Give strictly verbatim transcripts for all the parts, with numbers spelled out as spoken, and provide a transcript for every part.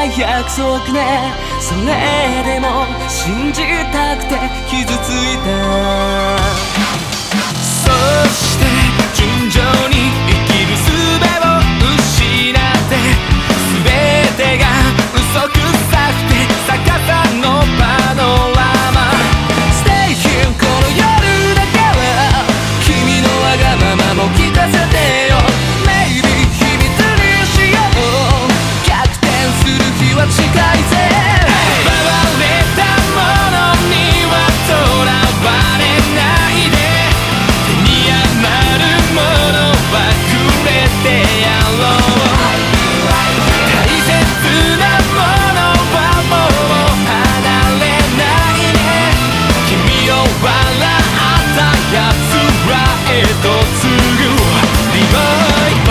約束ね。それでも信じたくて傷ついた。そして純情に生きる術を失って全てが嘘くさくて逆さのパノラマ。 Stay here この夜だから君のわがままも聞かせてよ。 Maybe 秘密にしよう。逆転する日は近いぜ。奪われたものにはとらわれないで。手に余るものはくれてやろう。大切なものはもう離れないね。君を笑ったやつらへと継ぐリバイバ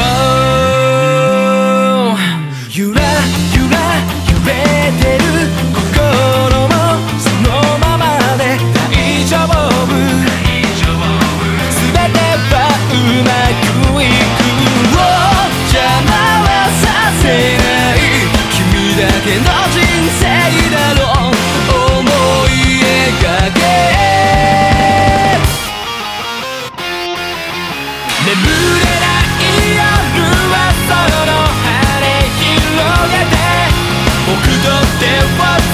ル。ゆらゆら揺れてる心もそのままで大丈夫。全てはうまくいく。邪魔はさせない。君だけの人生だろう。思い描け。眠れない夜はその羽広げて僕と手を